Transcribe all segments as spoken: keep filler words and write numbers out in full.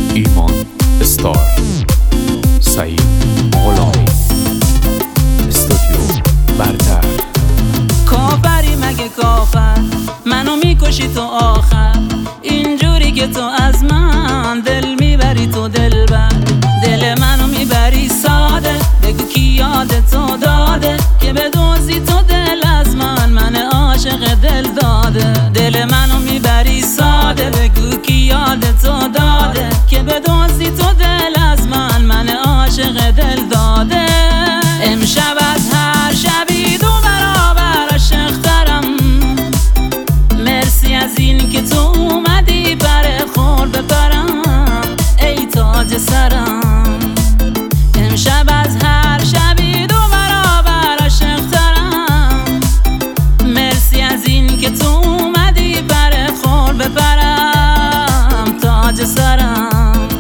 ایمان استار، سعید غلامی، استودیو برتر. کافری مگه کافر، منو میکشی تو آخر، اینجوری که تو از من دل میبری تو دلبر، دل منو میبری ساده، بگو کی یاد تو داده که بدوزی تو دل از من، من عاشق دل داده، دل منو میبری ساده، بگو کی یاد تو داده که بدوزی تو دل از من، من عاشق دل داده. امشب از هر شبی دو برابر عاشق‌ترم، مرسی از این که تو اومدی بر خور بپرم ای تاج سرم. امشب از هر شبی دو برابر عاشق‌ترم، مرسی از این که تو اومدی بر خور بپرم تاج سرم.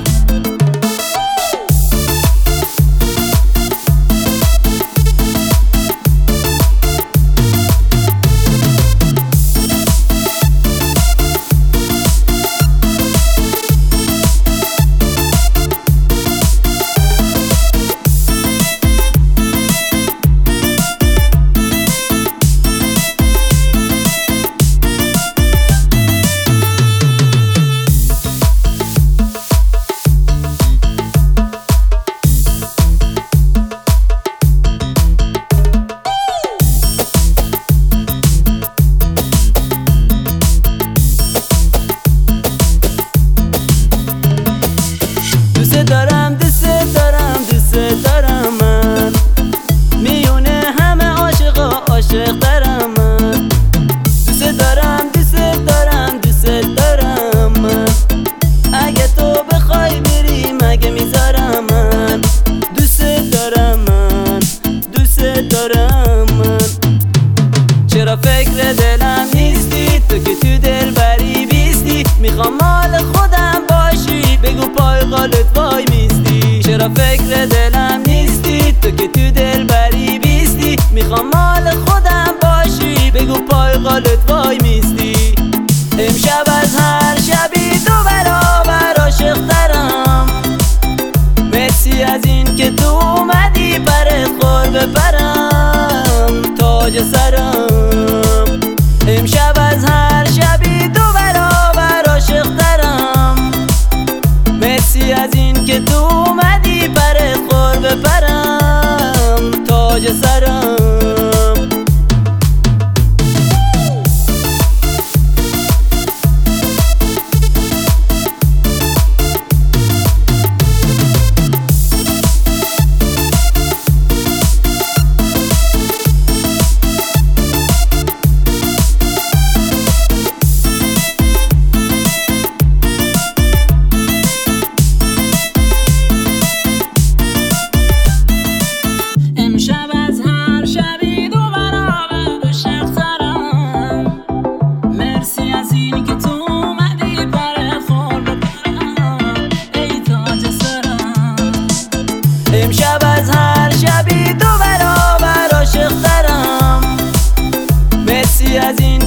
دوست دارم دوست دارم دوست دارم من، میونه همه عاشقا عاشق دارم من، دوست دارم دوست دارم دوست دارم من، اگه تو بخوای بری مگه میذارم من، دوست دارم من دوست دارم من. چرا فکر دلم نیستی تو که تو دل بری بیستی، میخوام مال خودم باشی بگو پای قالت وای میستی، چرا فکر دلم نیستی تو که تو دل بری بیستی، میخوام مال خودم باشی بگو پای قالت وای میستی. امشب از هر شبی دو برابر عاشق‌ترم، مرسی از این که تو اومدی برت خور بپرم تاج سرم. امشب از هر شبی دو برابر عاشق‌ترم، مرسی از این که تو اومدی برت خور بپرم تاج سرم. امشب از هر شبی دو برابر عاشق‌ترم، مرسی از این